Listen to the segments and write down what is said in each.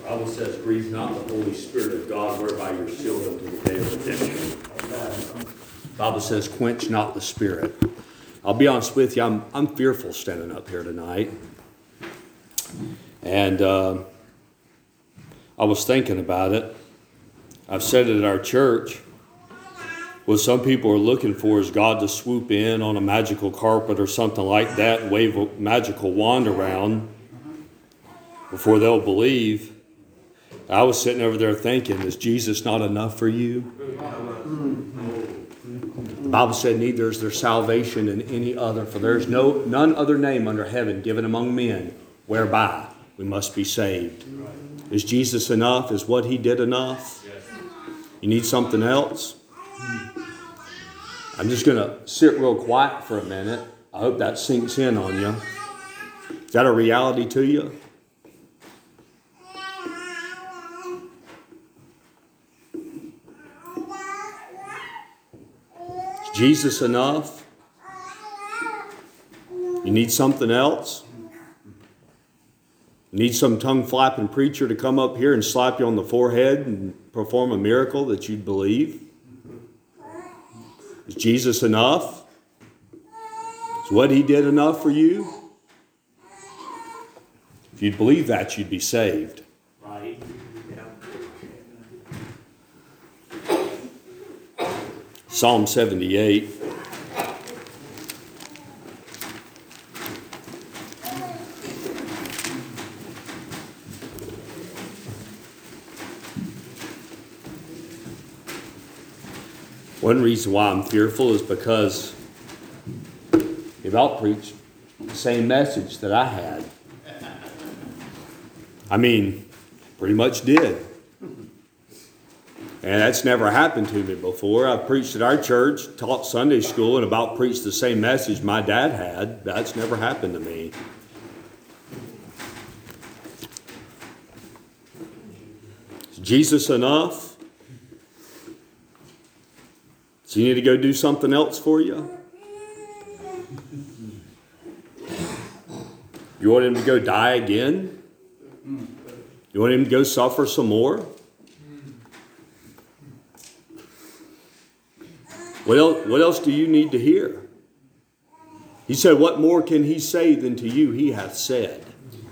The Bible says, grieve not the Holy Spirit of God, whereby you're sealed unto the day of redemption. The Bible says, quench not the Spirit. I'll be honest with you, I'm fearful standing up here tonight. And I was thinking about it. I've said it at our church. What some people are looking for is God to swoop in on a magical carpet or something like that and wave a magical wand around before they'll believe. I was sitting over there thinking, is Jesus not enough for you? The Bible said, neither is there salvation in any other, for there is none other name under heaven given among men whereby we must be saved. Is Jesus enough? Is what he did enough? You need something else? I'm just going to sit real quiet for a minute. I hope that sinks in on you. Is that a reality to you? Is Jesus enough? You need something else? You need some tongue-flapping preacher to come up here and slap you on the forehead and perform a miracle that you'd believe? Is Jesus enough? Is what he did enough for you? If you'd believe that, you'd be saved. Right. Psalm 78. One reason why I'm fearful is because if I'll preach the same message that I had. I mean, pretty much did. And that's never happened to me before. I've preached at our church, taught Sunday school, and about preached the same message my dad had. That's never happened to me. Is Jesus enough? So you need to go do something else for you? You want him to go die again? You want him to go suffer some more? What else do you need to hear? He said, what more can he say than to you he hath said?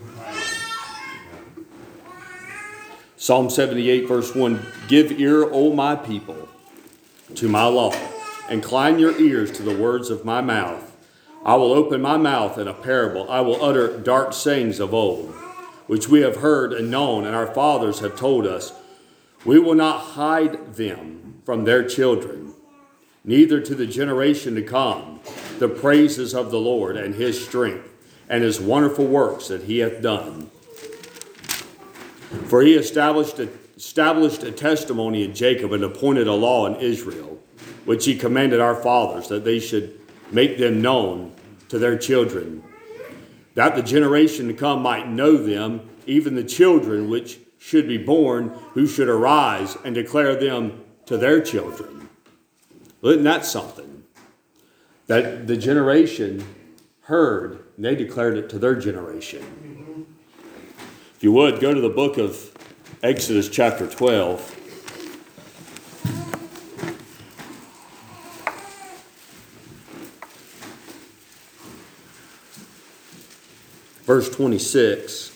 Psalm 78 verse 1, give ear, O my people, to my law. Incline your ears to the words of my mouth. I will open my mouth in a parable. I will utter dark sayings of old, which we have heard and known, and our fathers have told us. We will not hide them from their children, neither to the generation to come, the praises of the Lord and his strength, and his wonderful works that he hath done. For he established a testimony in Jacob and appointed a law in Israel, which he commanded our fathers, that they should make them known to their children, that the generation to come might know them, even the children which should be born, who should arise and declare them to their children. Isn't that something? That the generation heard, and they declared it to their generation. If you would, go to the book of Exodus chapter 12. Verse 26.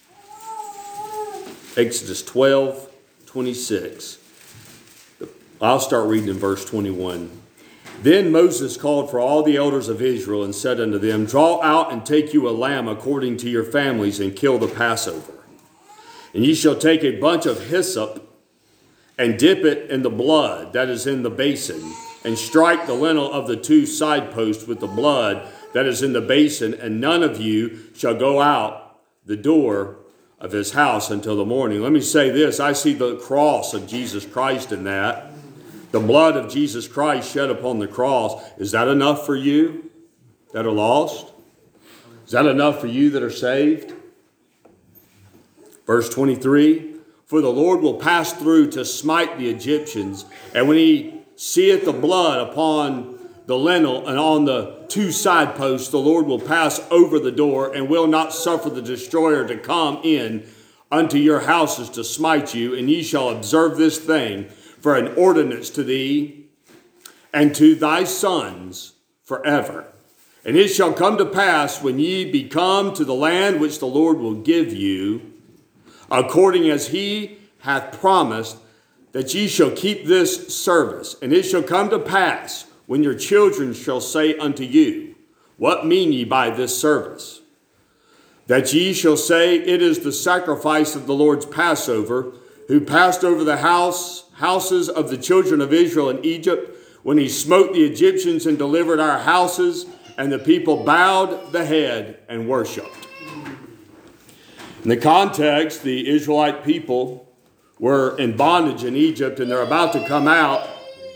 Exodus 12, 26. I'll start reading in verse 21. Then Moses called for all the elders of Israel and said unto them, draw out and take you a lamb according to your families and kill the Passover. And ye shall take a bunch of hyssop and dip it in the blood that is in the basin, and strike the lintel of the two side posts with the blood that is in the basin, and none of you shall go out the door of his house until the morning. Let me say this. I see the cross of Jesus Christ in that. The blood of Jesus Christ shed upon the cross. Is that enough for you that are lost? Is that enough for you that are saved? Verse 23, for the Lord will pass through to smite the Egyptians, and when he seeth the blood upon the lintel and on the two side posts, the Lord will pass over the door and will not suffer the destroyer to come in unto your houses to smite you, and ye shall observe this thing for an ordinance to thee and to thy sons forever. And it shall come to pass when ye be come to the land which the Lord will give you, according as he hath promised, that ye shall keep this service. And it shall come to pass when your children shall say unto you, what mean ye by this service? That ye shall say, it is the sacrifice of the Lord's Passover, who passed over the houses of the children of Israel in Egypt, when he smote the Egyptians and delivered our houses, and the people bowed the head and worshipped. In the context, the Israelite people were in bondage in Egypt, and they're about to come out.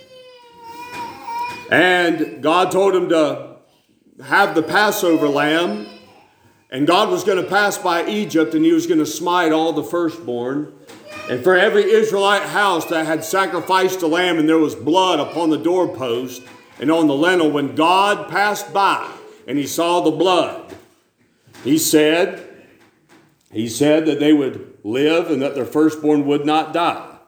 And God told them to have the Passover lamb. And God was going to pass by Egypt, and he was going to smite all the firstborn. And for every Israelite house that had sacrificed a lamb and there was blood upon the doorpost and on the lintel, when God passed by and he saw the blood, he said that they would live and that their firstborn would not die.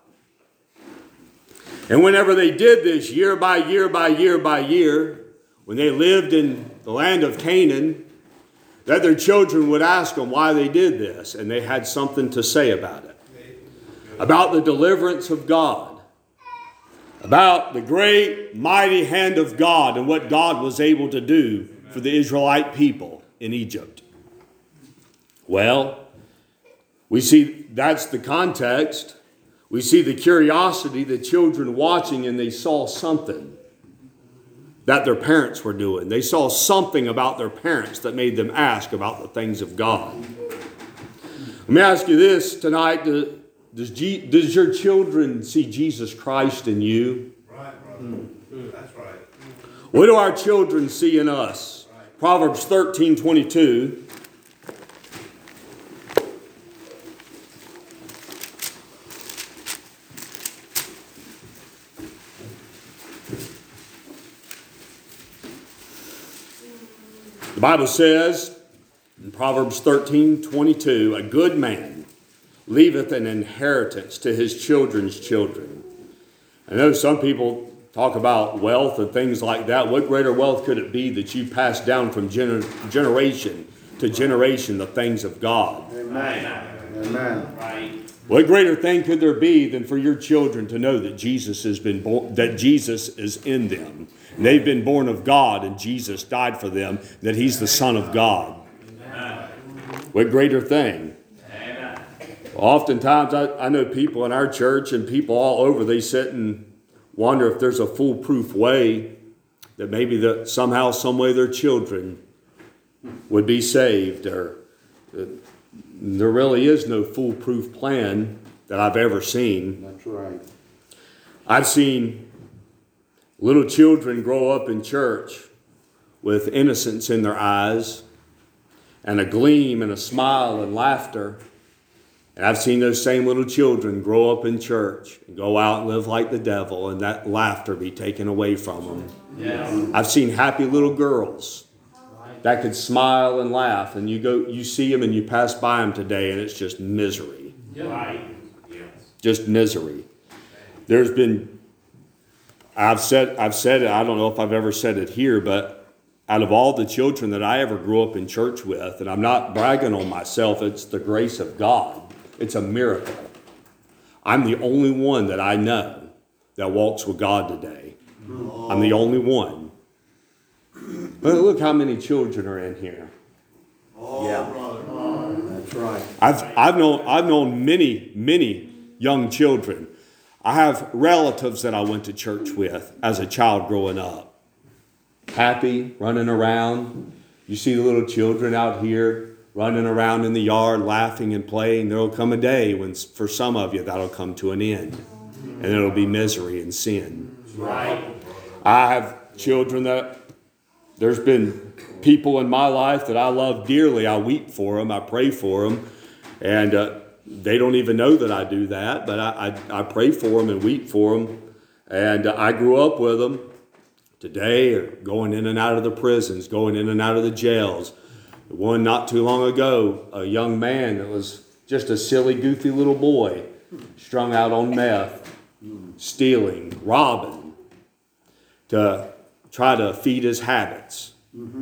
And whenever they did this, year by year by year by year, when they lived in the land of Canaan, that their children would ask them why they did this, and they had something to say about it. About the deliverance of God. About the great, mighty hand of God and what God was able to do for the Israelite people in Egypt. Well, we see that's the context. We see the curiosity, the children watching, and they saw something that their parents were doing. They saw something about their parents that made them ask about the things of God. Let me ask you this tonight. Does your children see Jesus Christ in you? Right, brother. That's right. What do our children see in us? Right. Proverbs 13:22. The Bible says in Proverbs 13:22, a good man leaveth an inheritance to his children's children. I know some people talk about wealth and things like that. What greater wealth could it be that you pass down from generation to generation the things of God? Amen. Amen. Right. What greater thing could there be than for your children to know that Jesus has been born, that Jesus is in them? And they've been born of God, and Jesus died for them, that he's the Son of God. Amen. What greater thing? Amen. Oftentimes, I know people in our church and people all over, they sit and wonder if there's a foolproof way that maybe that somehow, some way their children would be saved. Or there really is no foolproof plan that I've ever seen. That's right. I've seen little children grow up in church with innocence in their eyes and a gleam and a smile and laughter. And I've seen those same little children grow up in church and go out and live like the devil, and that laughter be taken away from them. Yes. I've seen happy little girls that could smile and laugh, and you see them and you pass by them today, and it's just misery. Right. Just misery. There's been, I've said it, I don't know if I've ever said it here, but out of all the children that I ever grew up in church with, and I'm not bragging on myself, it's the grace of God. It's a miracle. I'm the only one that I know that walks with God today. I'm the only one. But look how many children are in here. Yeah, that's right. I've known many young children. I have relatives that I went to church with as a child growing up. Happy, running around. You see the little children out here running around in the yard, laughing and playing. There will come a day when, for some of you, that'll come to an end. And it'll be misery and sin. Right. I have children that, there's been people in my life that I love dearly. I weep for them. I pray for them. And they don't even know that I do that. But I pray for them and weep for them. And I grew up with them. Today, are going in and out of the prisons, going in and out of the jails. One not too long ago, a young man that was just a silly, goofy little boy, strung out on meth, stealing, robbing, to try to feed his habits.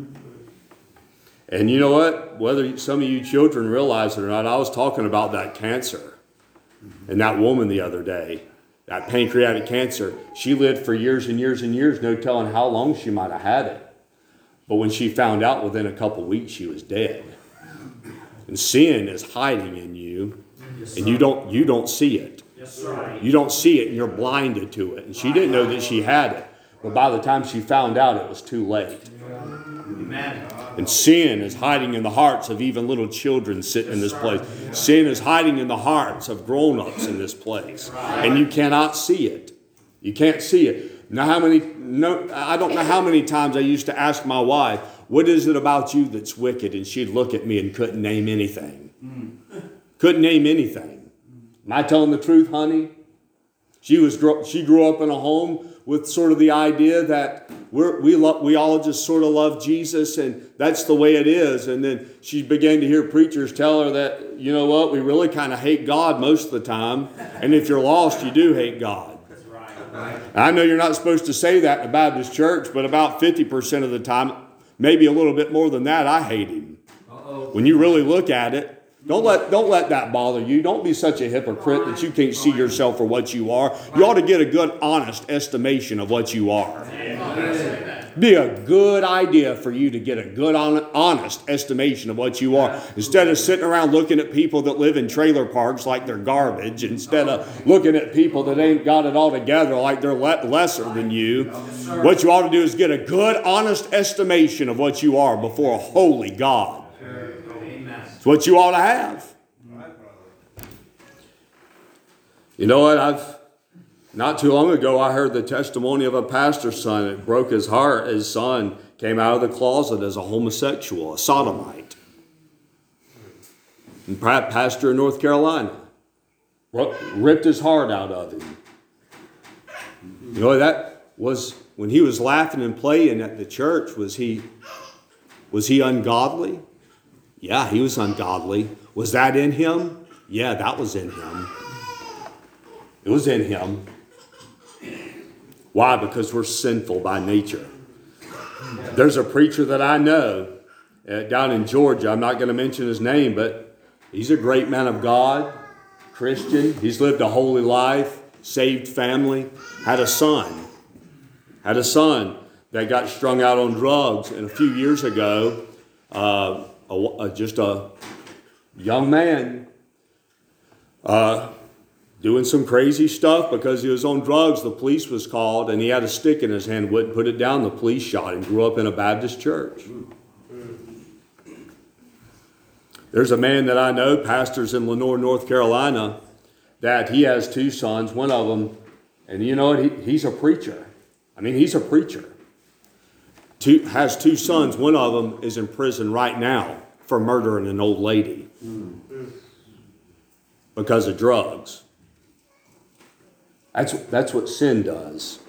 And you know what? Whether some of you children realize it or not, I was talking about that cancer and that woman the other day, that pancreatic cancer. She lived for years and years and years, no telling how long she might have had it. But when she found out, within a couple of weeks, she was dead. And sin is hiding in you, and you don't see it. You don't see it, and you're blinded to it. And she didn't know that she had it. But by the time she found out, it was too late. And sin is hiding in the hearts of even little children sitting in this place. Sin is hiding in the hearts of grown-ups in this place. And you cannot see it. You can't see it. I don't know how many times I used to ask my wife, what is it about you that's wicked? And she'd look at me and couldn't name anything. Couldn't name anything. Am I telling the truth, honey? She grew up in a home with sort of the idea that we all just sort of love Jesus, and that's the way it is. And then she began to hear preachers tell her that, you know what, we really kind of hate God most of the time. And if you're lost, you do hate God. I know you're not supposed to say that in a Baptist church, but about 50% of the time, maybe a little bit more than that, I hate him. When you really look at it, don't let that bother you. Don't be such a hypocrite that you can't see yourself for what you are. You ought to get a good, honest estimation of what you are. Be a good idea for you to get a good, honest estimation of what you are. Instead of sitting around looking at people that live in trailer parks like they're garbage, instead of looking at people that ain't got it all together like they're lesser than you, what you ought to do is get a good, honest estimation of what you are before a holy God. It's what you ought to have. You know what? Not too long ago, I heard the testimony of a pastor's son. It broke his heart. His son came out of the closet as a homosexual, a sodomite. And pastor in North Carolina ripped his heart out of him. You know, that was when he was laughing and playing at the church. Was he ungodly? Yeah, he was ungodly. Was that in him? Yeah, that was in him. It was in him. Why? Because we're sinful by nature. There's a preacher that I know down in Georgia. I'm not going to mention his name, but he's a great man of God, Christian. He's lived a holy life, saved family, had a son that got strung out on drugs. And a few years ago, just a young man doing some crazy stuff because he was on drugs. The police was called, and he had a stick in his hand, wouldn't put it down. The police shot him. Grew up in a Baptist church. There's a man that I know, pastors in Lenoir, North Carolina, that he has two sons. One of them, and you know what? He's a preacher. I mean, he's a preacher. Has two sons. One of them is in prison right now for murdering an old lady because of drugs. That's what sin does.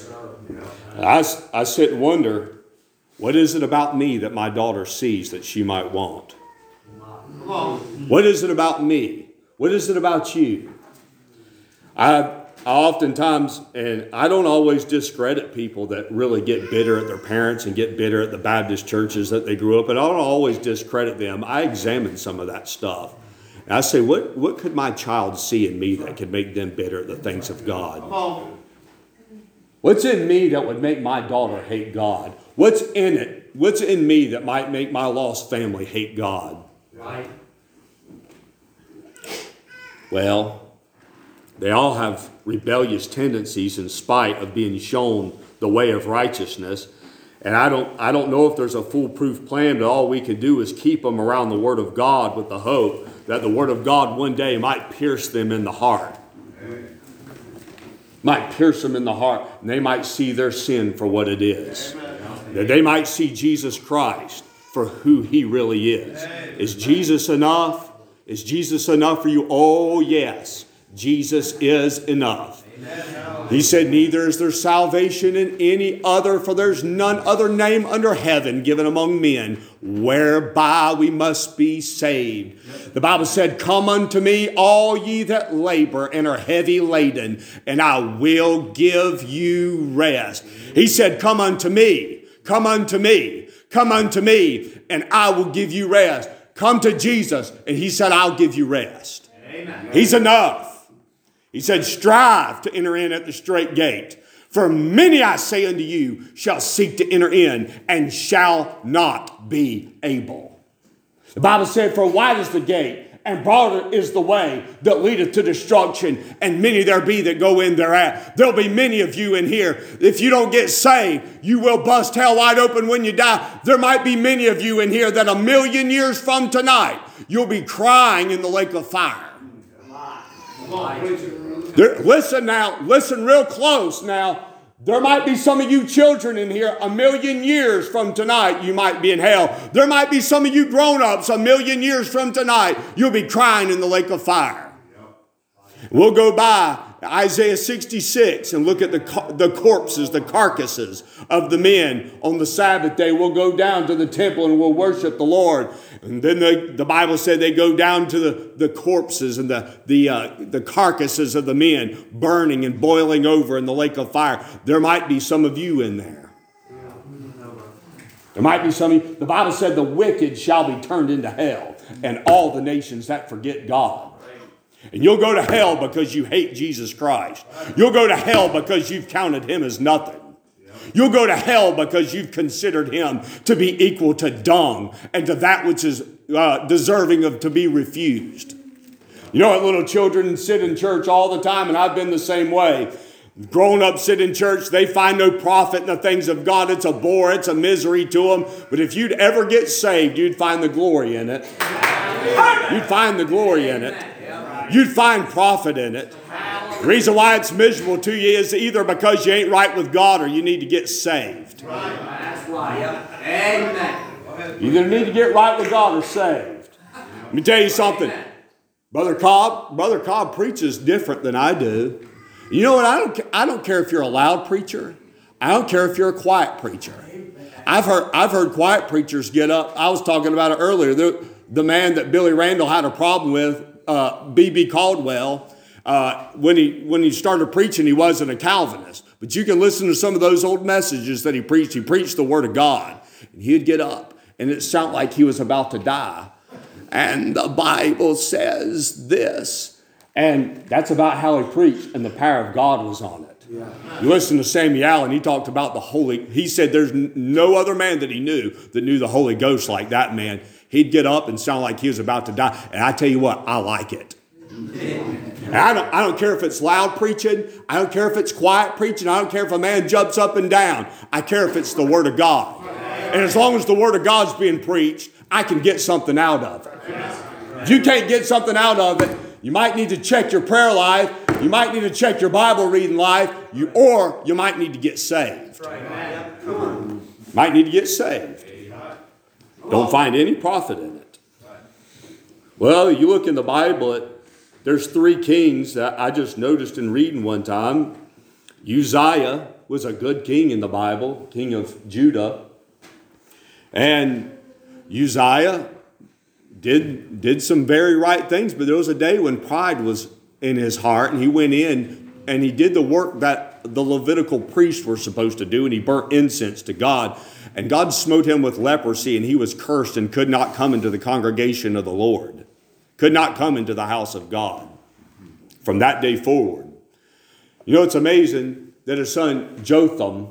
I sit and wonder, what is it about me that my daughter sees that she might want? What is it about me? What is it about you? I oftentimes, and I don't always discredit people that really get bitter at their parents and get bitter at the Baptist churches that they grew up in. I don't always discredit them. I examine some of that stuff. And I say, what could my child see in me that could make them bitter at the things of God? What's in me that would make my daughter hate God? What's in it? What's in me that might make my lost family hate God? Right. Well, they all have rebellious tendencies in spite of being shown the way of righteousness. And I don't know if there's a foolproof plan, but all we can do is keep them around the Word of God with the hope that the Word of God one day might pierce them in the heart. Might pierce them in the heart, and they might see their sin for what it is. That they might see Jesus Christ for who He really is. Is Jesus enough? Is Jesus enough for you? Oh, yes. Jesus is enough. He said, neither is there salvation in any other, for there's none other name under heaven given among men whereby we must be saved. The Bible said, come unto me, all ye that labor and are heavy laden, and I will give you rest. He said, come unto me, come unto me, come unto me, and I will give you rest. Come to Jesus, and he said, I'll give you rest. Amen. He's enough. He said, strive to enter in at the strait gate. For many, I say unto you, shall seek to enter in and shall not be able. The Bible said, for wide is the gate and broad is the way that leadeth to destruction, and many there be that go in thereat. There'll be many of you in here. If you don't get saved, you will bust hell wide open when you die. There might be many of you in here that 1,000,000 years from tonight, you'll be crying in the lake of fire. Listen now, listen real close now. There might be some of you children in here, 1,000,000 years from tonight, you might be in hell. There might be some of you grown-ups, 1,000,000 years from tonight, you'll be crying in the lake of fire. We'll go by Isaiah 66 and look at the corpses, the carcasses of the men on the Sabbath day. We'll go down to the temple and we'll worship the Lord. And then the Bible said they go down to the corpses and the carcasses of the men burning and boiling over in the lake of fire. There might be some of you in there. There might be some of you. The Bible said the wicked shall be turned into hell, and all the nations that forget God. And you'll go to hell because you hate Jesus Christ. You'll go to hell because you've counted him as nothing. You'll go to hell because you've considered him to be equal to dung and to that which is deserving of to be refused. You know what, little children sit in church all the time, and I've been the same way. Grown-ups sit in church, they find no profit in the things of God. It's a bore, it's a misery to them. But if you'd ever get saved, you'd find the glory in it. You'd find the glory in it. You'd find profit in it. The reason why it's miserable to you is either because you ain't right with God or you need to get saved. That's right. Amen. You either need to get right with God or saved. Let me tell you something. Brother Cobb preaches different than I do. You know what? I don't care if you're a loud preacher. I don't care if you're a quiet preacher. I've heard quiet preachers get up. I was talking about it earlier. The man that Billy Randall had a problem with, B.B. Caldwell, when he started preaching, he wasn't a Calvinist. But you can listen to some of those old messages that he preached. He preached the Word of God. And he'd get up, and it sounded like he was about to die. And the Bible says this. And that's about how he preached, and the power of God was on it. Yeah. You listen to Sammy Allen, he talked about the Holy. He said there's no other man that he knew that knew the Holy Ghost like that man. He'd get up and sound like he was about to die. And I tell you what, I like it. And I don't care if it's loud preaching. I don't care if it's quiet preaching. I don't care if a man jumps up and down. I care if it's the Word of God. And as long as the Word of God's being preached, I can get something out of it. If you can't get something out of it, you might need to check your prayer life. You might need to check your Bible reading life. Or you might need to get saved. Might need to get saved. Don't find any profit in it. Well, you look in the Bible, there's 3 kings that I just noticed in reading one time. Uzziah was a good king in the Bible, king of Judah. And Uzziah did some very right things, but there was a day when pride was in his heart, and he went in and he did the work that the Levitical priests were supposed to do, and he burnt incense to God. And God smote him with leprosy, and he was cursed and could not come into the congregation of the Lord. Could not come into the house of God from that day forward. You know, it's amazing that his son Jotham,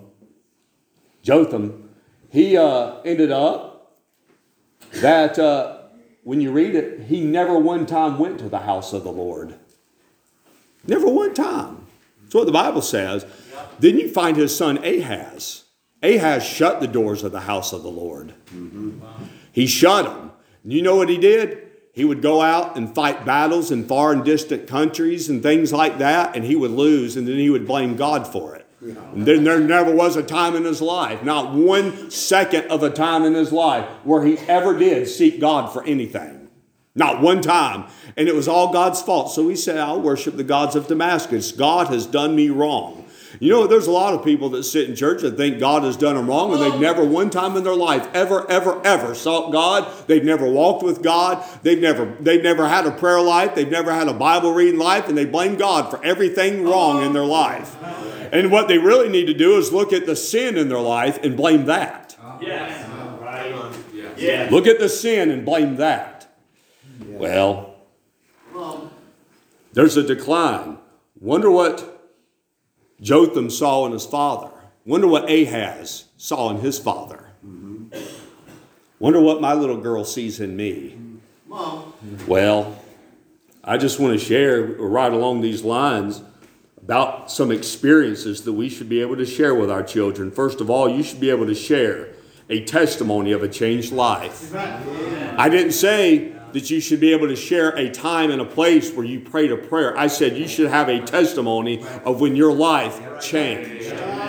he ended up that when you read it, he never one time went to the house of the Lord. Never one time. That's what the Bible says. Then you find his son Ahaz. Ahaz shut the doors of the house of the Lord. He shut them. And you know what he did? He would go out and fight battles in far and distant countries and things like that, and he would lose, and then he would blame God for it. And then there never was a time in his life, not 1 second of a time in his life, where he ever did seek God for anything. Not one time. And it was all God's fault. So he said, I'll worship the gods of Damascus. God has done me wrong. You know, there's a lot of people that sit in church that think God has done them wrong, and they've never one time in their life ever sought God. They've never walked with God. They've never had a prayer life. They've never had a Bible reading life, and they blame God for everything wrong in their life. And what they really need to do is look at the sin in their life and blame that. Yes. Right. Yeah. Look at the sin and blame that. Yeah. Well, there's a decline. Wonder what Jotham saw in his father. Wonder what Ahaz saw in his father. Wonder what my little girl sees in me. Mom. Well, I just want to share right along these lines about some experiences that we should be able to share with our children. First of all, you should be able to share a testimony of a changed life. I didn't say that you should be able to share a time and a place where you prayed a prayer. I said you should have a testimony of when your life changed.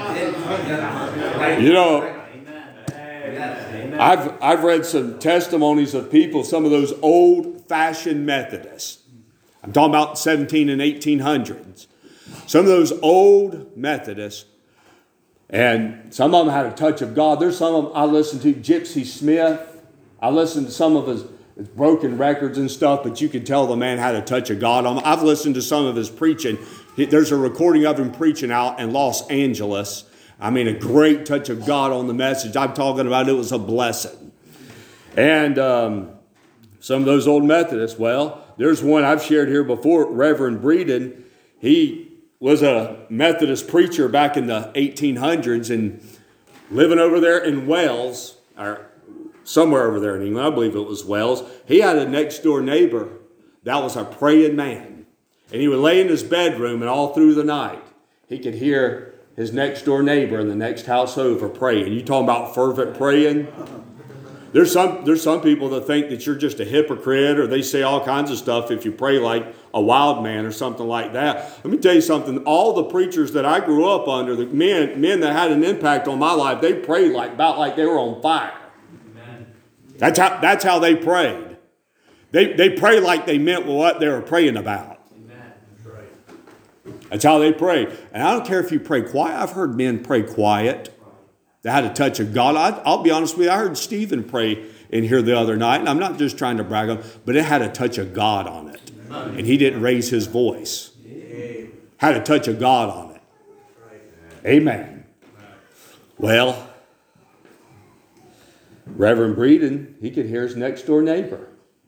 You know, I've read some testimonies of people, some of those old-fashioned Methodists. I'm talking about 17 and 1800s. Some of those old Methodists, and some of them had a touch of God. There's some of them I listened to, Gypsy Smith. I listened to some of his broken records and stuff, but you could tell the man had a touch of God on him. I've listened to some of his preaching. There's a recording of him preaching out in Los Angeles. I mean, a great touch of God on the message. I'm talking about it was a blessing. And some of those old Methodists, well, there's one I've shared here before, Reverend Breeden. He was a Methodist preacher back in the 1800s and living over there in Wales, or somewhere over there in England, I believe it was Wales. He had a next door neighbor that was a praying man. And he would lay in his bedroom, and all through the night, he could hear his next door neighbor in the next house over praying. You talking about fervent praying? There's some people that think that you're just a hypocrite, or they say all kinds of stuff if you pray like a wild man or something like that. Let me tell you something. All the preachers that I grew up under, the men that had an impact on my life, they prayed about like they were on fire. That's how they prayed. They prayed like they meant what they were praying about. That's how they prayed. And I don't care if you pray quiet. I've heard men pray quiet. They had a touch of God. I'll be honest with you. I heard Stephen pray in here the other night. And I'm not just trying to brag on him, but it had a touch of God on it. And he didn't raise his voice. Had a touch of God on it. Amen. Well, Reverend Breeden, he could hear his next door neighbor.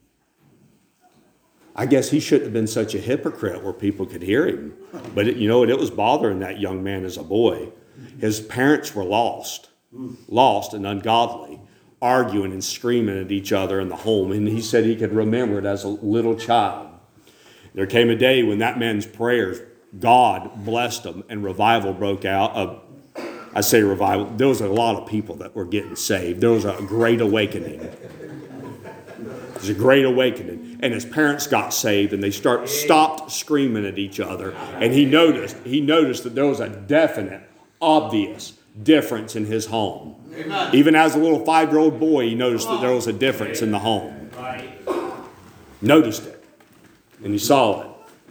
I guess he shouldn't have been such a hypocrite where people could hear him. But it was bothering that young man as a boy. His parents were lost and ungodly, arguing and screaming at each other in the home. And he said he could remember it as a little child. There came a day when that man's prayers, God blessed him, and revival broke out. I say revival. There was a lot of people that were getting saved. There was a great awakening. It was a great awakening. And his parents got saved, and they stopped screaming at each other. And he noticed that there was a definite, obvious difference in his home. Amen. Even as a little 5-year-old boy, he noticed that there was a difference in the home. Noticed it. And he saw it.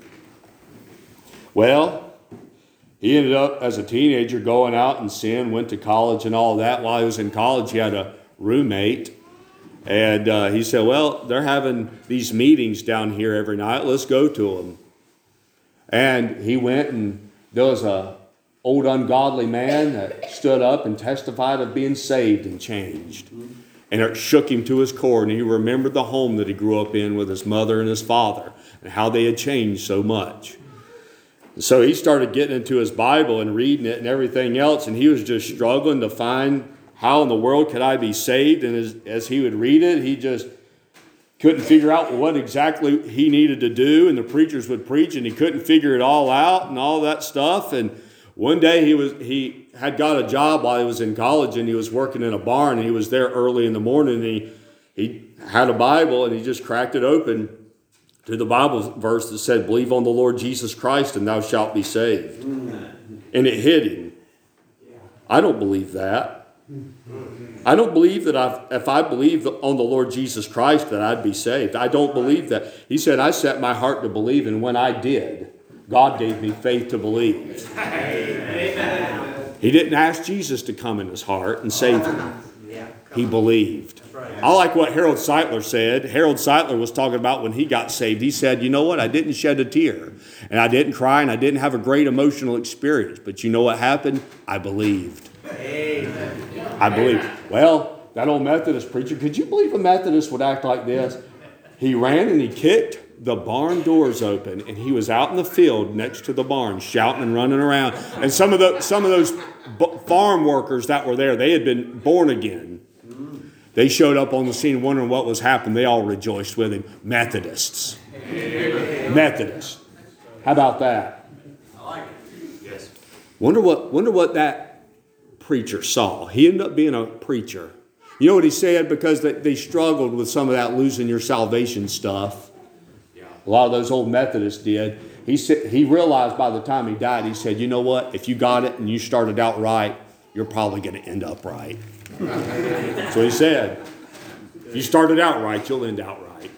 Well, he ended up as a teenager going out and sin, went to college and all that. While he was in college, he had a roommate. And he said, well, they're having these meetings down here every night. Let's go to them. And he went, and there was a old ungodly man that stood up and testified of being saved and changed. And it shook him to his core. And he remembered the home that he grew up in with his mother and his father and how they had changed so much. And so he started getting into his Bible and reading it and everything else. And he was just struggling to find how in the world could I be saved. And as he would read it, he just couldn't figure out what exactly he needed to do. And the preachers would preach and he couldn't figure it all out and all that stuff. And one day he had got a job while he was in college, and he was working in a barn, and he was there early in the morning, and he had a Bible, and he just cracked it open to the Bible verse that said, believe on the Lord Jesus Christ and thou shalt be saved. And it hit him. I don't believe that. I don't believe that if I believed on the Lord Jesus Christ that I'd be saved. I don't believe that. He said, I set my heart to believe, and when I did, God gave me faith to believe. Amen. He didn't ask Jesus to come in his heart and save him. He believed. I like what Harold Seitler said. Harold Seitler was talking about when he got saved. He said, you know what? I didn't shed a tear, and I didn't cry, and I didn't have a great emotional experience. But you know what happened? I believed. Amen. I believed. Well, that old Methodist preacher, could you believe a Methodist would act like this? He ran and he kicked the barn doors open, and he was out in the field next to the barn shouting and running around. And some of those farm workers that were there, they had been born again. They showed up on the scene wondering what was happening. They all rejoiced with him. Methodists. Methodists. How about that? I like it. Yes. Wonder what that preacher saw. He ended up being a preacher. You know what he said? Because they struggled with some of that losing your salvation stuff. Yeah. A lot of those old Methodists did. He realized by the time he died, he said, you know what? If you got it and you started out right, you're probably going to end up right. So he said, if you started out right, you'll end out right.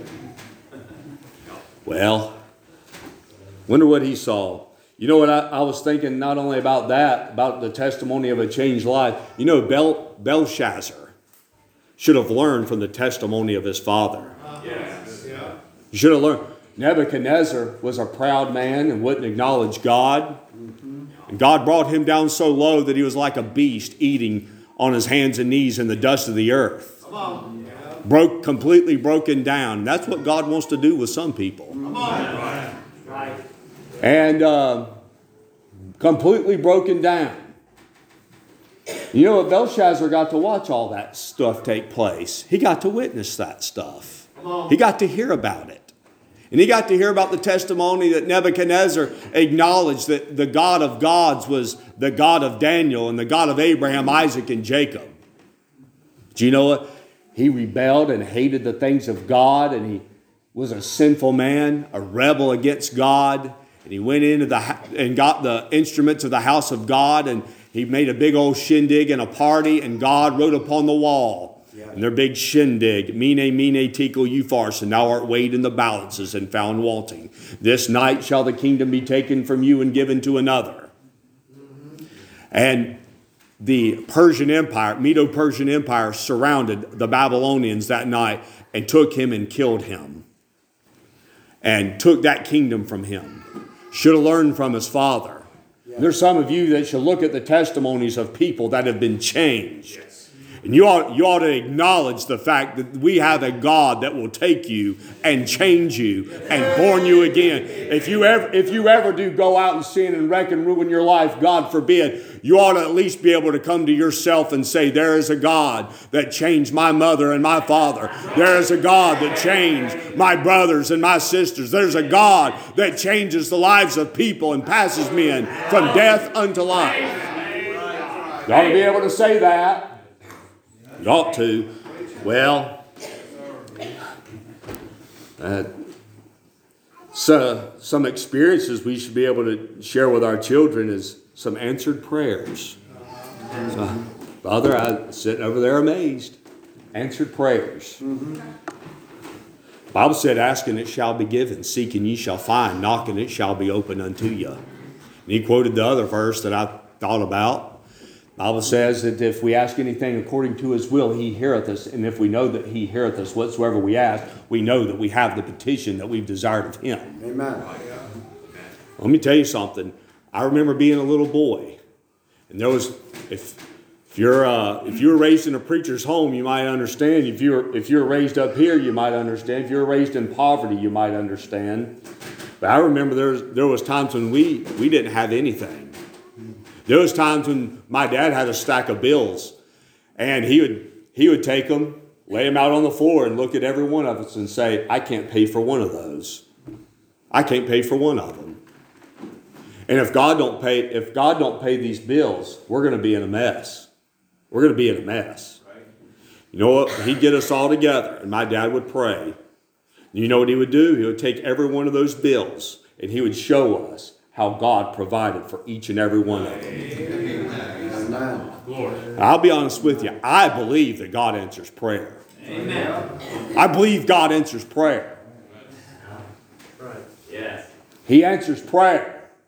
Well, wonder what he saw. You know what I was thinking not only about that, about the testimony of a changed life. You know, Belshazzar should have learned from the testimony of his father. Yes. Yeah. You should have learned. Nebuchadnezzar was a proud man and wouldn't acknowledge God. And God brought him down so low that he was like a beast eating on his hands and knees in the dust of the earth. Completely broken down. That's what God wants to do with some people. And completely broken down. You know what? Belshazzar got to watch all that stuff take place. He got to witness that stuff. He got to hear about it. And he got to hear about the testimony that Nebuchadnezzar acknowledged that the God of gods was the God of Daniel and the God of Abraham, Isaac, and Jacob. Do you know what? He rebelled and hated the things of God, and he was a sinful man, a rebel against God. And he went into and got the instruments of the house of God, and he made a big old shindig and a party, and God wrote upon the wall. And their big shindig, mene, tekel, upharsin, thou art weighed in the balances and found wanting. This night shall the kingdom be taken from you and given to another. And the Persian Empire, Medo-Persian Empire, surrounded the Babylonians that night and took him and killed him. And took that kingdom from him. Should have learned from his father. There's some of you that should look at the testimonies of people that have been changed. And you ought to acknowledge the fact that we have a God that will take you and change you and born you again. If you ever do go out and sin and wreck and ruin your life, God forbid, you ought to at least be able to come to yourself and say, there is a God that changed my mother and my father. There is a God that changed my brothers and my sisters. There's a God that changes the lives of people and passes men from death unto life. You ought to be able to say that. You ought to. Well, so some experiences we should be able to share with our children is some answered prayers. So, Father, I'm sitting over there amazed. Answered prayers. The Bible said, ask and it shall be given. Seek and ye shall find. Knock and it shall be opened unto you. And he quoted the other verse that I thought about. The Bible says that if we ask anything according to his will, he heareth us. And if we know that he heareth us whatsoever we ask, we know that we have the petition that we've desired of him. Amen. Let me tell you something. I remember being a little boy. And there was, if you were raised in a preacher's home, you might understand. If you were raised up here, you might understand. If you were raised in poverty, you might understand. But I remember there was times when we didn't have anything. There was times when my dad had a stack of bills, and he would take them, lay them out on the floor, and look at every one of us and say, I can't pay for one of those. I can't pay for one of them. And if God don't pay these bills, we're going to be in a mess. We're going to be in a mess. You know what? He'd get us all together, and my dad would pray. You know what he would do? He would take every one of those bills, and he would show us how God provided for each and every one of them. Amen. Glory. I'll be honest with you. I believe that God answers prayer. Amen. I believe God answers prayer. Right. Yes. He answers prayer.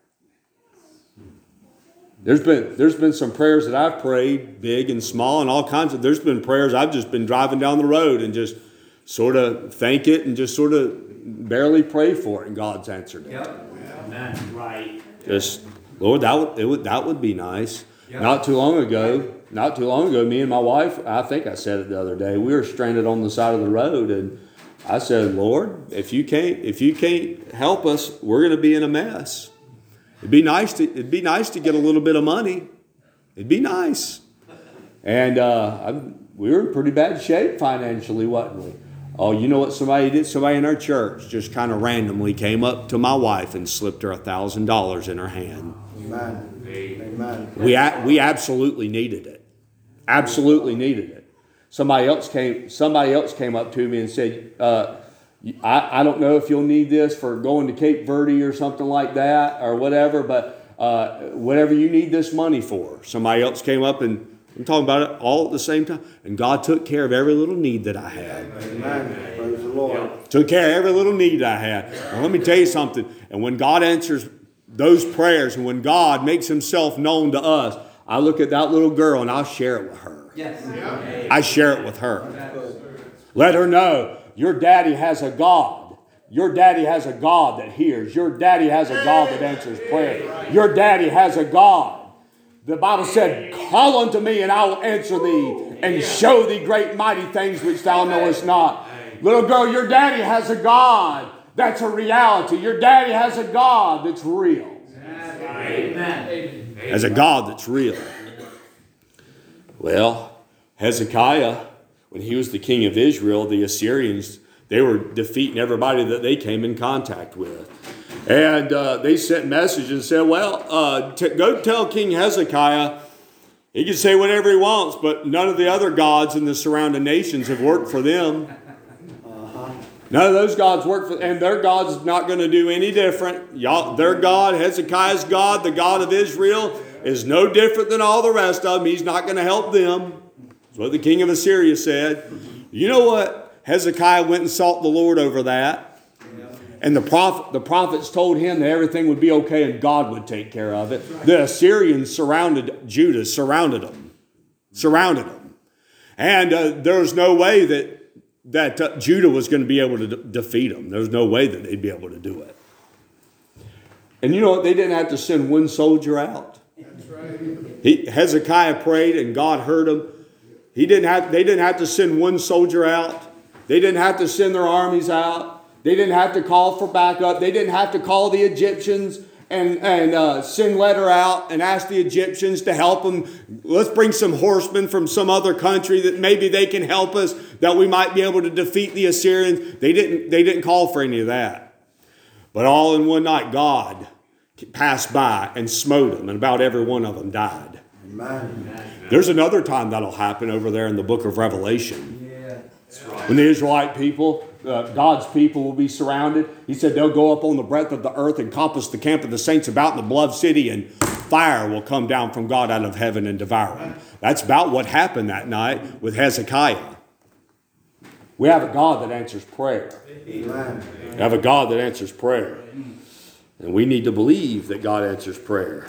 There's been some prayers that I've prayed, big and small and all kinds of. There's been prayers I've just been driving down the road and just sort of thank it and just sort of barely pray for it, and God's answered it. Yep. Amen. Right. Just, Lord, that would be nice. Yep. Not too long ago, me and my wife, I think I said it the other day, we were stranded on the side of the road, and I said, Lord, if you can't help us, we're going to be in a mess. It'd be nice to get a little bit of money. It'd be nice. And we were in pretty bad shape financially, wasn't we? Oh, you know what somebody did? Somebody in our church just kind of randomly came up to my wife and slipped her $1,000 in her hand. Amen. Amen. We absolutely needed it. Absolutely needed it. Somebody else came up to me and said, I don't know if you'll need this for going to Cape Verde or something like that or whatever, but whatever you need this money for. Somebody else came up, and I'm talking about it all at the same time. And God took care of every little need that I had. Amen. Praise the Lord. Took care of every little need I had. Now, let me tell you something. And when God answers those prayers, and when God makes himself known to us, I look at that little girl and I'll share it with her. Yes. I share it with her. Let her know your daddy has a God. Your daddy has a God that hears. Your daddy has a God that answers prayer. Your daddy has a God. The Bible said, call unto me and I will answer thee and show thee great mighty things which thou knowest not. Little girl, your daddy has a God that's a reality. Your daddy has a God that's real. Amen. Has a God that's real. Well, Hezekiah, when he was the king of Israel, the Assyrians, they were defeating everybody that they came in contact with. And they sent messages and said, well, go tell King Hezekiah, he can say whatever he wants, but none of the other gods in the surrounding nations have worked for them. None of those gods work for, and their God's not going to do any different. Their God, Hezekiah's God, the God of Israel, is no different than all the rest of them. He's not going to help them. That's what the king of Assyria said. You know what? Hezekiah went and sought the Lord over that. And the prophets told him that everything would be okay and God would take care of it. The Assyrians surrounded Judah, surrounded them. And there was no way that Judah was going to be able to defeat them. There was no way that they'd be able to do it. And you know what? They didn't have to send one soldier out. That's right. Hezekiah prayed and God heard him. They didn't have to send one soldier out. They didn't have to send their armies out. They didn't have to call for backup. They didn't have to call the Egyptians and send letter out and ask the Egyptians to help them. Let's bring some horsemen from some other country that maybe they can help us, that we might be able to defeat the Assyrians. They didn't call for any of that. But all in one night, God passed by and smote them, and about every one of them died. Amen. There's another time that'll happen over there in the book of Revelation. Yeah. That's right. When the Israelite people, God's people will be surrounded. He said they'll go up on the breadth of the earth and compass the camp of the saints about in the beloved city, and fire will come down from God out of heaven and devour them. That's about what happened that night with Hezekiah. We have a God that answers prayer. Amen. We have a God that answers prayer. And we need to believe that God answers prayer.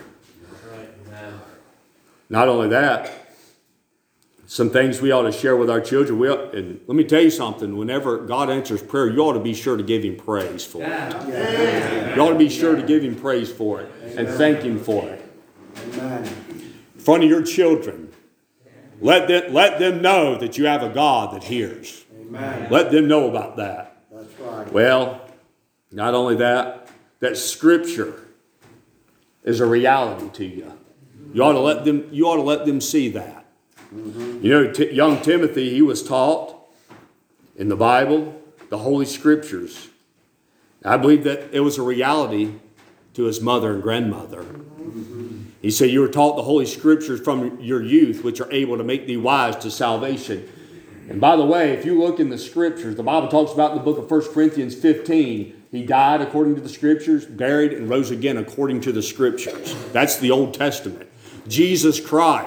Not only that, some things we ought to share with our children. And let me tell you something. Whenever God answers prayer, you ought to be sure to give him praise for it. You ought to be sure to give him praise for it and thank him for it. Amen. In front of your children, let them know that you have a God that hears. Amen. Let them know about that. That's right. Well, not only that Scripture is a reality to you. You ought to let them see that. Mm-hmm. You know, young Timothy, he was taught in the Bible, the Holy Scriptures. I believe that it was a reality to his mother and grandmother. Mm-hmm. He said, you were taught the Holy Scriptures from your youth, which are able to make thee wise to salvation. And by the way, if you look in the Scriptures, the Bible talks about in the book of 1 Corinthians 15, he died according to the Scriptures, buried, and rose again according to the Scriptures. That's the Old Testament. Jesus Christ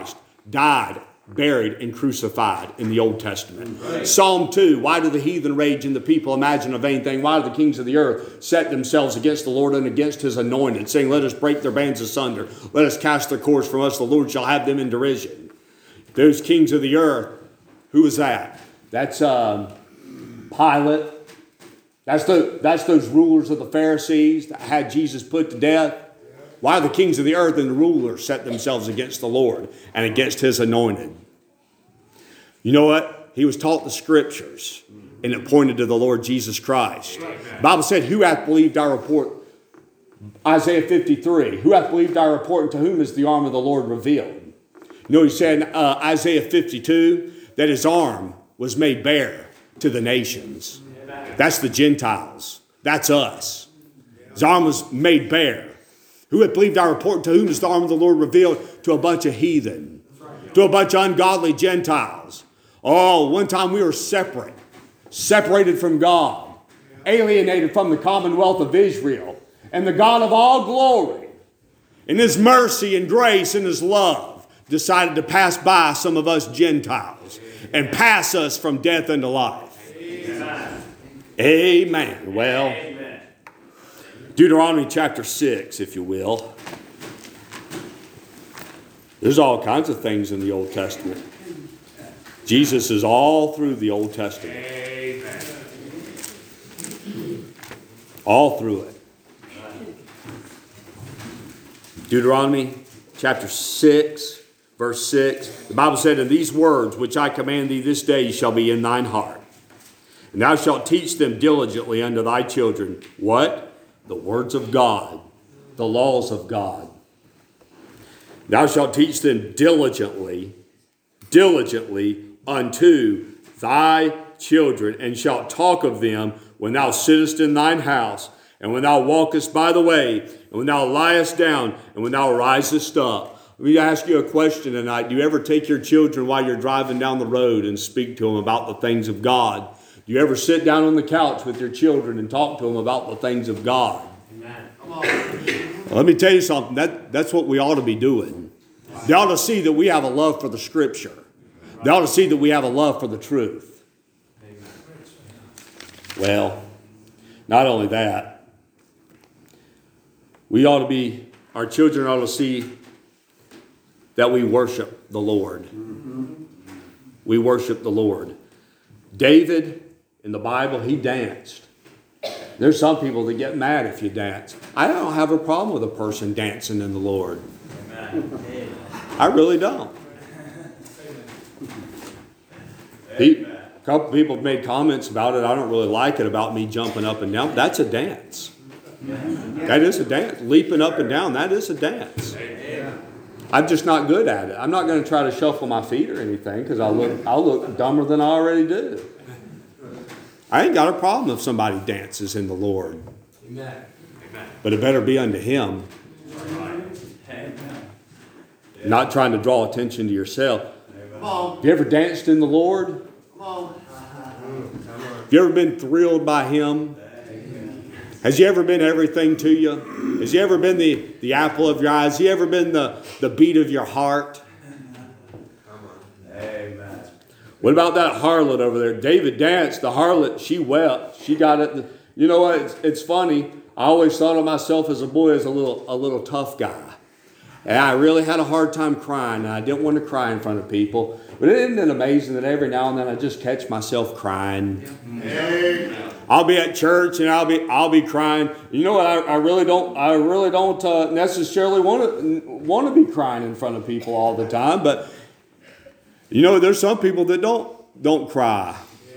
died, buried, and crucified in the Old Testament. Right. Psalm 2, why do the heathen rage and the people imagine a vain thing? Why do the kings of the earth set themselves against the Lord and against his anointed, saying, let us break their bands asunder. Let us cast their cords from us. The Lord shall have them in derision. Those kings of the earth, who is that? That's Pilate. That's those rulers of the Pharisees that had Jesus put to death. Why the kings of the earth and the rulers set themselves against the Lord and against his anointed? You know what? He was taught the scriptures, and it pointed to the Lord Jesus Christ. The Bible said, who hath believed our report? Isaiah 53. Who hath believed our report, and to whom is the arm of the Lord revealed? You know, he said in Isaiah 52 that his arm was made bare to the nations. That's the Gentiles. That's us. His arm was made bare. Who had believed our report, to whom is the arm of the Lord revealed? To a bunch of heathen. To a bunch of ungodly Gentiles. Oh, one time we were separated from God, alienated from the commonwealth of Israel. And the God of all glory, in his mercy and grace and his love, decided to pass by some of us Gentiles and pass us from death into life. Amen. Amen. Well, amen. Deuteronomy chapter 6, if you will. There's all kinds of things in the Old Testament. Jesus is all through the Old Testament. Amen. All through it. Deuteronomy chapter 6, verse 6. The Bible said, and these words which I command thee this day shall be in thine heart. And thou shalt teach them diligently unto thy children. What? The words of God. The laws of God. Thou shalt teach them diligently unto thy children, and shalt talk of them when thou sittest in thine house, and when thou walkest by the way, and when thou liest down, and when thou risest up. Let me ask you a question tonight. Do you ever take your children while you're driving down the road and speak to them about the things of God? Do you ever sit down on the couch with your children and talk to them about the things of God? Amen. Come on. Well, let me tell you something. That's what we ought to be doing. They ought to see that we have a love for the Scripture. They ought to see that we have a love for the truth. Well, not only that, our children ought to see that we worship the Lord. We worship the Lord. David, in the Bible, he danced. There's some people that get mad if you dance. I don't have a problem with a person dancing in the Lord. I really don't. A couple people have made comments about it. I don't really like it about me jumping up and down. That's a dance. That is a dance. Leaping up and down, that is a dance. I'm just not good at it. I'm not going to try to shuffle my feet or anything because I'll look dumber than I already do. I ain't got a problem if somebody dances in the Lord. Amen. But it better be unto Him. Amen. Not trying to draw attention to yourself. Have you ever danced in the Lord? Have you ever been thrilled by Him? Has He ever been everything to you? Has He ever been the apple of your eyes? Has He ever been the beat of your heart? Amen. What about that harlot over there? David danced. The harlot, she wept. She got it. You know what? It's funny. I always thought of myself as a boy as a little tough guy. And I really had a hard time crying. And I didn't want to cry in front of people. But isn't it amazing that every now and then I just catch myself crying? Amen. I'll be at church and I'll be crying. You know what? I really don't necessarily want to be crying in front of people all the time. But you know, there's some people that don't cry.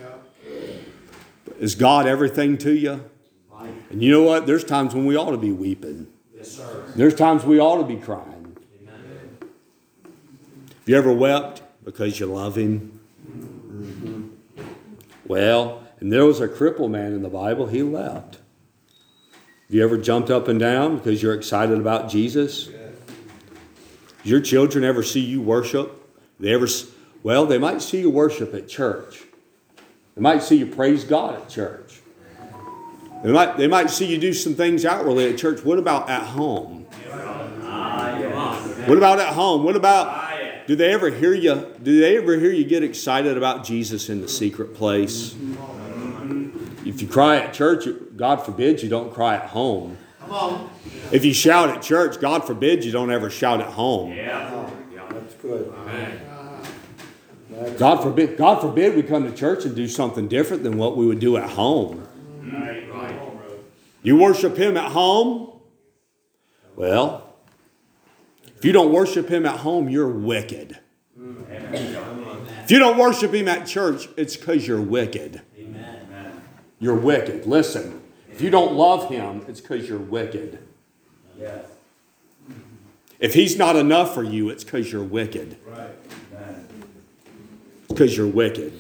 Is God everything to you? And you know what? There's times when we ought to be weeping. Yes, sir. There's times we ought to be crying. Amen. Have you ever wept because you love Him? Mm-hmm. Well, and there was a crippled man in the Bible. He wept. Have you ever jumped up and down because you're excited about Jesus? Yes. Your children ever see you worship? They might see you worship at church. They might see you praise God at church. They might see you do some things outwardly at church. What about at home? What about at home? What about Do they ever hear you? Do they ever hear you get excited about Jesus in the secret place? If you cry at church, God forbid you don't cry at home. Come on. If you shout at church, God forbid you don't ever shout at home. Yeah. That's good. Amen. God forbid we come to church and do something different than what we would do at home. Right. You worship Him at home? Well, if you don't worship Him at home, you're wicked. If you don't worship Him at church, it's because you're wicked. Amen. You're wicked. Listen, if you don't love Him, it's because you're wicked. Yes. If He's not enough for you, it's because you're wicked. Right. Amen. Because you're wicked.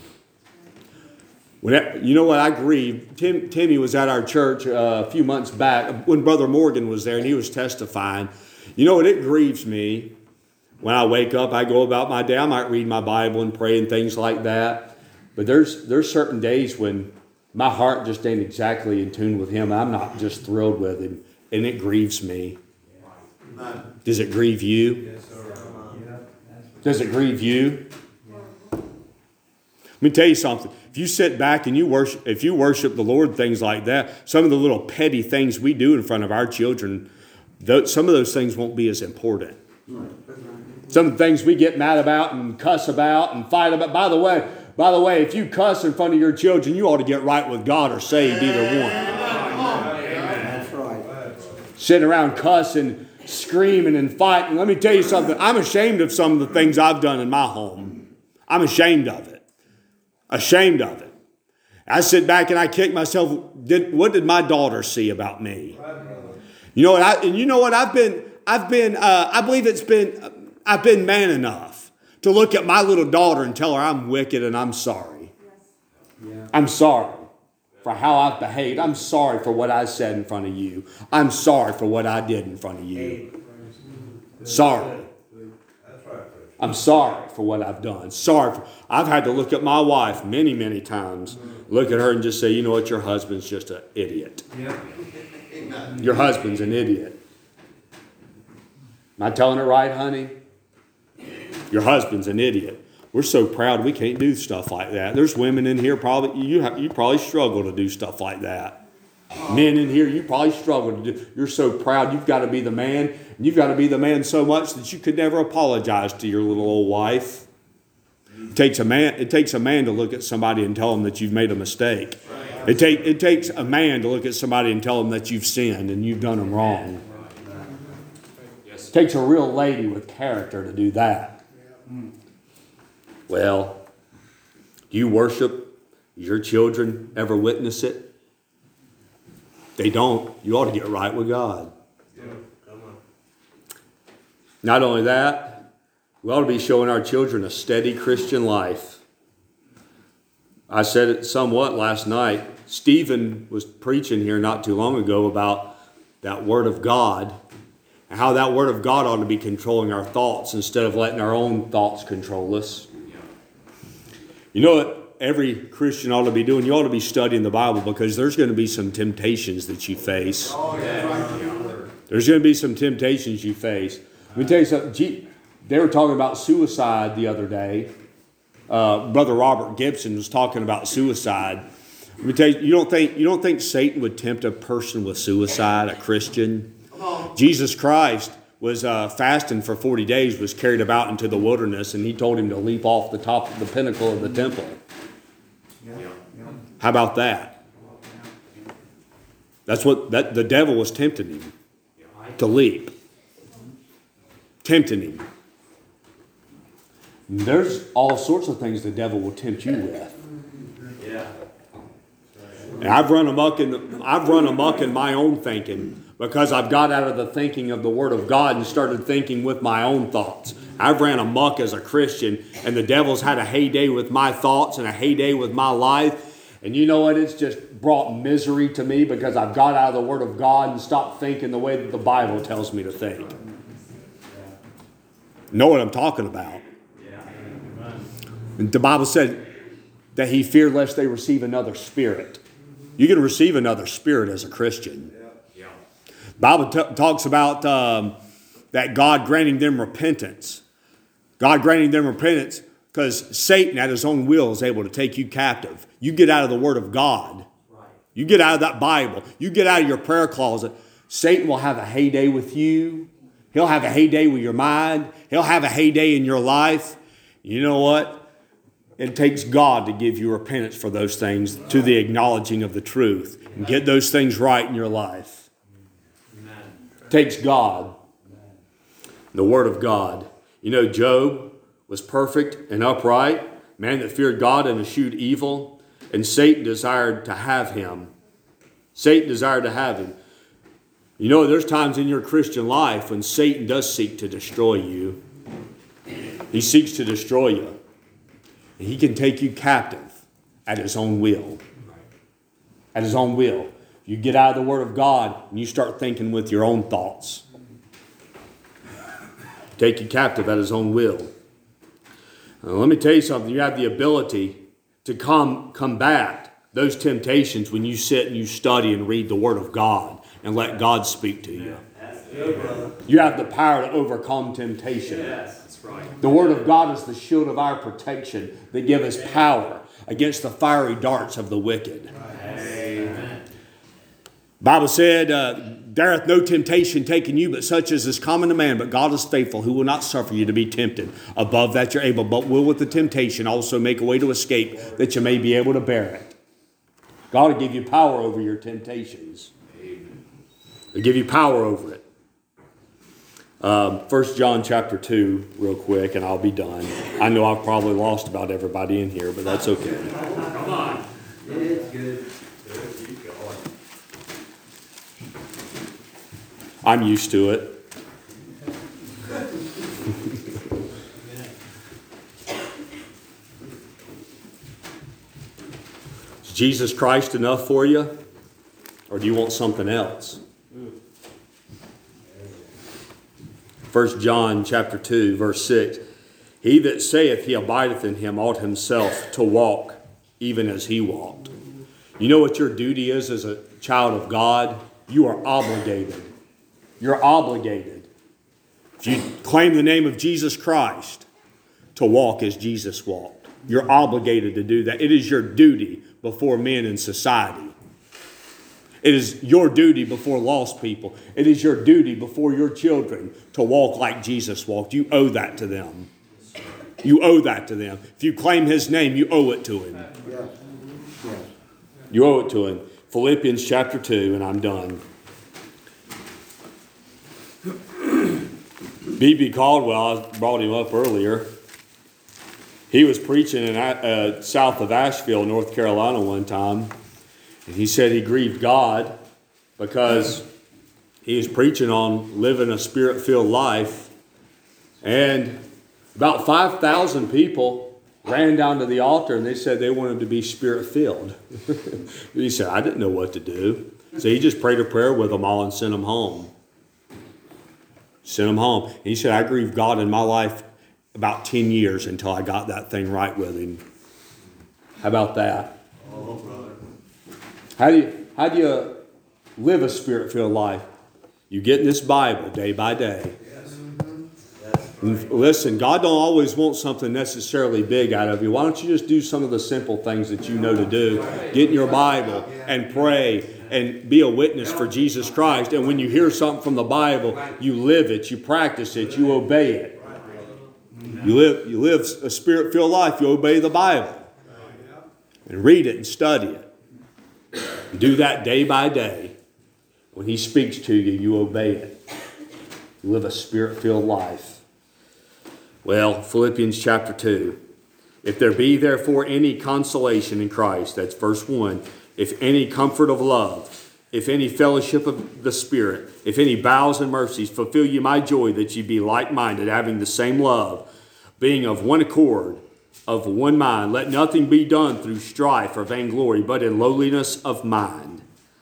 You know what? I grieve. Timmy was at our church a few months back when Brother Morgan was there, and he was testifying. You know what? It grieves me. When I wake up, I go about my day. I might read my Bible and pray and things like that. But there's certain days when my heart just ain't exactly in tune with Him. I'm not just thrilled with Him, and it grieves me. Does it grieve you? Yes, sir. Does it grieve you? Let me tell you something. If you sit back and you worship the Lord, things like that, some of the little petty things we do in front of our children, some of those things won't be as important. Some of the things we get mad about and cuss about and fight about. By the way, if you cuss in front of your children, you ought to get right with God or saved, either one. That's right. Sitting around cussing, screaming and fighting. Let me tell you something. I'm ashamed of some of the things I've done in my home. I'm ashamed of it. Ashamed of it. I sit back and I kick myself. What did my daughter see about me? You know what? I've been man enough to look at my little daughter and tell her I'm wicked and I'm sorry. I'm sorry for how I've behaved. I'm sorry for what I said in front of you. I'm sorry for what I did in front of you. Sorry. I'm sorry for what I've done. I've had to look at my wife many, many times, look at her and just say, you know what, your husband's just an idiot. Your husband's an idiot. Am I telling it right, honey? Your husband's an idiot. We're so proud we can't do stuff like that. There's women in here you probably struggle to do stuff like that. Men in here, you probably struggle to do. You're so proud. You've got to be the man. And you've got to be the man so much that you could never apologize to your little old wife. It takes a man to look at somebody and tell them that you've made a mistake. It takes a man to look at somebody and tell them that you've sinned and you've done them wrong. It takes a real lady with character to do that. Well, do you worship? Your children ever witness it? They don't. You ought to get right with God. Not only that, we ought to be showing our children a steady Christian life. I said it somewhat last night. Stephen was preaching here not too long ago about that Word of God and how that Word of God ought to be controlling our thoughts instead of letting our own thoughts control us. You know what every Christian ought to be doing? You ought to be studying the Bible, because there's going to be some temptations that you face. There's going to be some temptations you face. Let me tell you something. They were talking about suicide the other day. Brother Robert Gibson was talking about suicide. Let me tell you, you don't think Satan would tempt a person with suicide, a Christian? Jesus Christ was fasting for 40 days, was carried about into the wilderness, and He told him to leap off the top of the pinnacle of the temple. How about that? That's what the devil was tempting him to leap. Tempting him. And there's all sorts of things the devil will tempt you with. And I've run amok in my own thinking, because I've got out of the thinking of the Word of God and started thinking with my own thoughts. I've ran amok as a Christian, and the devil's had a heyday with my thoughts and a heyday with my life. And you know what? It's just brought misery to me, because I've got out of the Word of God and stopped thinking the way that the Bible tells me to think. Know what I'm talking about? And the Bible said that he feared lest they receive another spirit. You're going to receive another spirit as a Christian. The Bible talks about that God granting them repentance. God granting them repentance because Satan at his own will is able to take you captive. You get out of the Word of God. You get out of that Bible. You get out of your prayer closet. Satan will have a heyday with you. He'll have a heyday with your mind. He'll have a heyday in your life. You know what? It takes God to give you repentance for those things to the acknowledging of the truth and get those things right in your life. It takes God. The Word of God. You know, Job was perfect and upright, man that feared God and eschewed evil, and Satan desired to have him. Satan desired to have him. You know, there's times in your Christian life when Satan does seek to destroy you. He seeks to destroy you. And he can take you captive at his own will. At his own will. You get out of the Word of God and you start thinking with your own thoughts. Take you captive at his own will. Now, let me tell you something. You have the ability to combat those temptations when you sit and you study and read the Word of God and let God speak to you. You have the power to overcome temptation. Yes, that's right. The Word of God is the shield of our protection that gives us power against the fiery darts of the wicked. Amen. Bible said, there hath no temptation taken you, but such as is common to man. But God is faithful, who will not suffer you to be tempted above that you're able, but will with the temptation also make a way to escape, that you may be able to bear it. God will give you power over your temptations. He'll give you power over it. 1 John chapter 2, real quick, and I'll be done. I know I've probably lost about everybody in here, but that's okay. Come on. It's good. I'm used to it. Is Jesus Christ enough for you? Or do you want something else? 1 John chapter 2, verse 6. He that saith he abideth in him ought himself to walk even as he walked. You know what your duty is as a child of God? You are obligated. You're obligated. If you claim the name of Jesus Christ, to walk as Jesus walked. You're obligated to do that. It is your duty before men in society. It is your duty before lost people. It is your duty before your children to walk like Jesus walked. You owe that to them. You owe that to them. If you claim His name, you owe it to Him. Yes. Yes. You owe it to Him. Philippians chapter 2, and I'm done. B.B. Caldwell, I brought him up earlier. He was preaching in south of Asheville, North Carolina one time. And he said he grieved God because he was preaching on living a spirit-filled life. And about 5,000 people ran down to the altar and they said they wanted to be spirit-filled. He said, I didn't know what to do. So he just prayed a prayer with them all and sent them home. Sent them home. And he said, I grieved God in my life about 10 years until I got that thing right with Him. How about that? Oh, brother. How do you live a spirit-filled life? You get in this Bible day by day. Yes. And listen, God don't always want something necessarily big out of you. Why don't you just do some of the simple things that you know to do? Get in your Bible and pray and be a witness for Jesus Christ. And when you hear something from the Bible, you live it, you practice it, you obey it. You live a spirit-filled life, you obey the Bible. And read it and study it. Do that day by day. When He speaks to you, you obey it. You live a spirit-filled life. Well, Philippians chapter 2. If there be therefore any consolation in Christ, that's verse 1. If any comfort of love, if any fellowship of the Spirit, if any bowels and mercies, fulfill ye my joy, that ye be like-minded, having the same love, being of one accord, of one mind. Let nothing be done through strife or vainglory, but in lowliness of mind.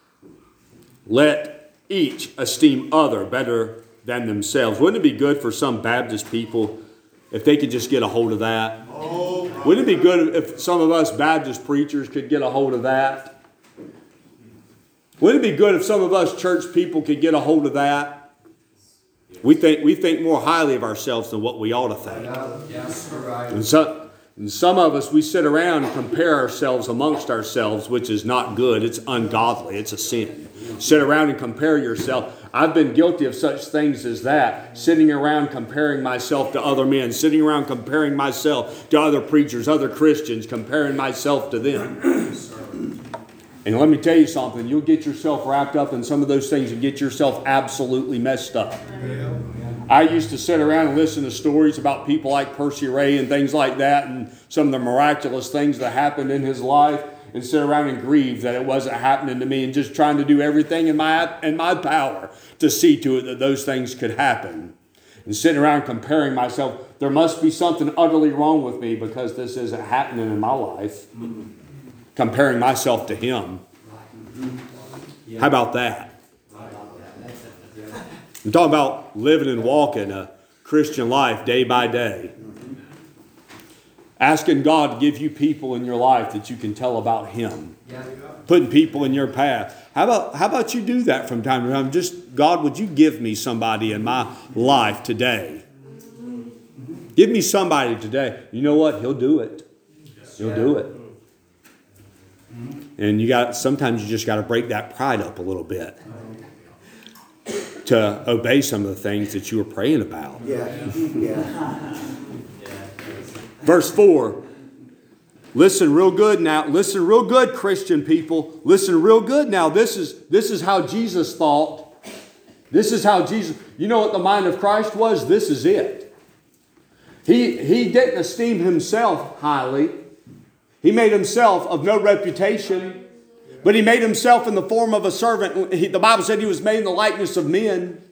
Let each esteem other better than themselves. Wouldn't it be good for some Baptist people if they could just get a hold of that? Wouldn't it be good if some of us Baptist preachers could get a hold of that? Wouldn't it be good if some of us church people could get a hold of that? We think more highly of ourselves than what we ought to think. Yes, right. And some of us, we sit around and compare ourselves amongst ourselves, which is not good. It's ungodly. It's a sin. Sit around and compare yourself. I've been guilty of such things as that. Sitting around comparing myself to other men. Sitting around comparing myself to other preachers, other Christians, comparing myself to them. And let me tell you something. You'll get yourself wrapped up in some of those things and get yourself absolutely messed up. I used to sit around and listen to stories about people like Percy Ray and things like that, and some of the miraculous things that happened in his life, and sit around and grieve that it wasn't happening to me, and just trying to do everything in my power to see to it that those things could happen. And sitting around comparing myself, there must be something utterly wrong with me because this isn't happening in my life. Comparing myself to him. How about that? I'm talking about living and walking a Christian life day by day. Asking God to give you people in your life that you can tell about him. Putting people in your path. How about you do that from time to time? Just, God, would you give me somebody in my life today? Give me somebody today. You know what? He'll do it. He'll do it. And sometimes you just got to break that pride up a little bit to obey some of the things that you were praying about. Verse 4. Listen real good now. Listen real good, Christian people. Listen real good now. This is how Jesus thought. This is how Jesus... You know what the mind of Christ was? This is it. He didn't esteem himself highly. He made himself of no reputation, but he made himself in the form of a servant. The Bible said he was made in the likeness of men.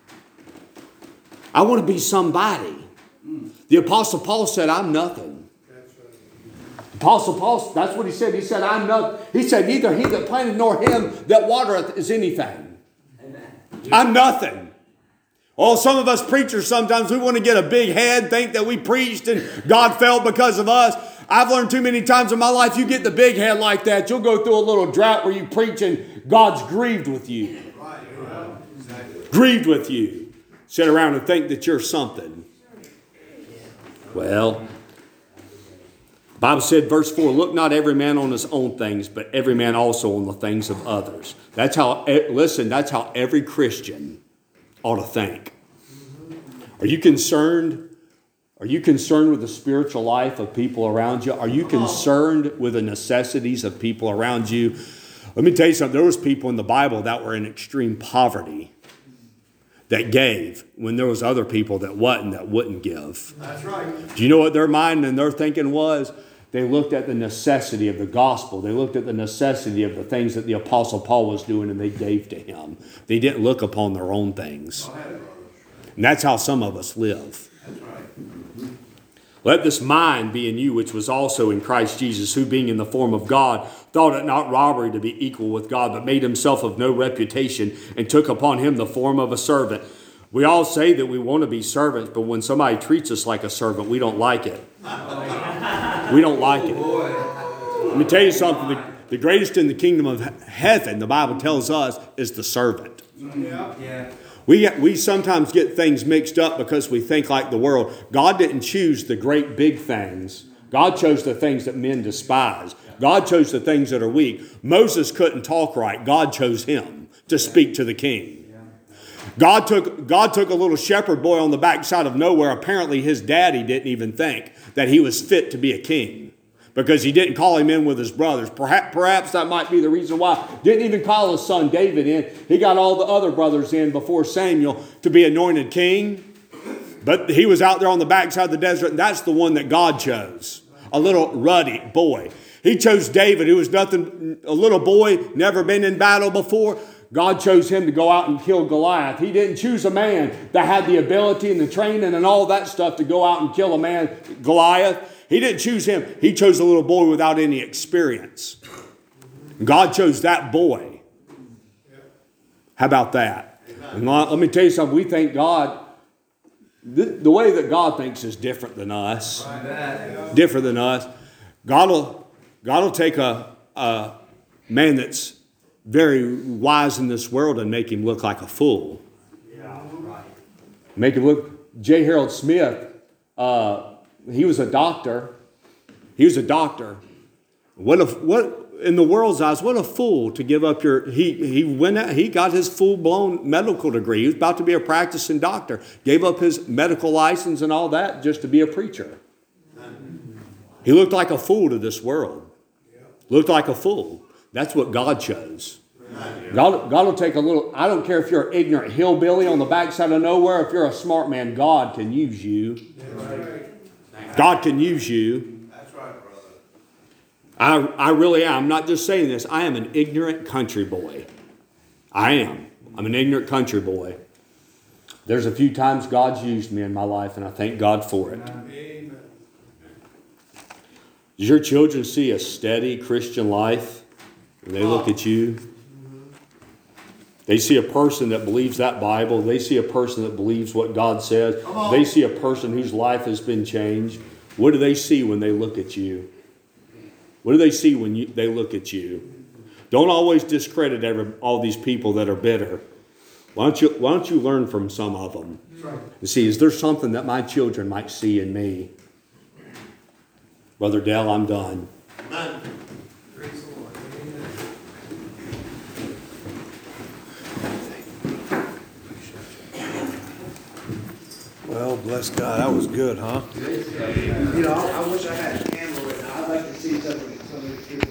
I want to be somebody. The Apostle Paul said, I'm nothing. Apostle Paul, that's what he said. He said, I'm nothing. He said, neither he that planted nor him that watereth is anything. I'm nothing. Oh, some of us preachers, sometimes we want to get a big head, think that we preached and God fell because of us. I've learned too many times in my life, you get the big head like that, you'll go through a little drought where you preach and God's grieved with you. Grieved with you. Sit around and think that you're something. Well, the Bible said, verse 4, look not every man on his own things, but every man also on the things of others. That's how every Christian ought to think. Are you concerned? Are you concerned with the spiritual life of people around you? Are you concerned with the necessities of people around you? Let me tell you something. There was people in the Bible that were in extreme poverty that gave when there was other people that wouldn't give. That's right. Do you know what their mind and their thinking was? They looked at the necessity of the gospel. They looked at the necessity of the things that the Apostle Paul was doing, and they gave to him. They didn't look upon their own things. And that's how some of us live. Let this mind be in you, which was also in Christ Jesus, who being in the form of God, thought it not robbery to be equal with God, but made himself of no reputation, and took upon him the form of a servant. We all say that we want to be servants, but when somebody treats us like a servant, we don't like it. We don't like it. Let me tell you something. The greatest in the kingdom of heaven, the Bible tells us, is the servant. Yeah. We sometimes get things mixed up because we think like the world. God didn't choose the great big things. God chose the things that men despise. God chose the things that are weak. Moses couldn't talk right. God chose him to speak to the king. God took a little shepherd boy on the backside of nowhere. Apparently his daddy didn't even think that he was fit to be a king, because he didn't call him in with his brothers. Perhaps that might be the reason why. Didn't even call his son David in. He got all the other brothers in before Samuel to be anointed king. But he was out there on the backside of the desert, and that's the one that God chose. A little ruddy boy. He chose David, who was nothing, a little boy, never been in battle before. God chose him to go out and kill Goliath. He didn't choose a man that had the ability and the training and all that stuff to go out and kill a man, Goliath. He didn't choose him. He chose a little boy without any experience. God chose that boy. How about that? And let me tell you something. We think God, the way that God thinks is different than us. Different than us. God will take a man that's very wise in this world and make him look like a fool. Make it look. J. Harold Smith, he was a doctor. He was a doctor. What in the world's eyes? What a fool to give up your. He went out. He got his full-blown medical degree. He was about to be a practicing doctor. Gave up his medical license and all that just to be a preacher. He looked like a fool to this world. Looked like a fool. That's what God chose. God will take a little, I don't care if you're an ignorant hillbilly on the backside of nowhere, if you're a smart man, God can use you. God can use you. That's right, brother. I really am. I'm not just saying this. I am an ignorant country boy. I am. I'm an ignorant country boy. There's a few times God's used me in my life, and I thank God for it. Amen. Does your children see a steady Christian life when they look at you? They see a person that believes that Bible. They see a person that believes what God says. They see a person whose life has been changed. What do they see when they look at you? What do they see when they look at you? Don't always discredit all these people that are bitter. Why don't you learn from some of them? And see, is there something that my children might see in me? Brother Dell, I'm done. Amen. Praise the Lord. Well, bless God. That was good, huh? You know, I wish I had a camera right now. I'd like to see some of these people